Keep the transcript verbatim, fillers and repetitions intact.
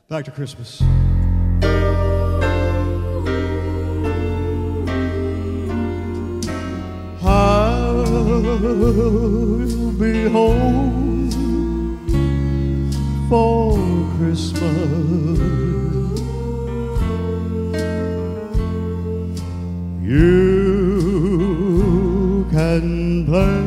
Back to Christmas. I'll be home for Christmas. You can play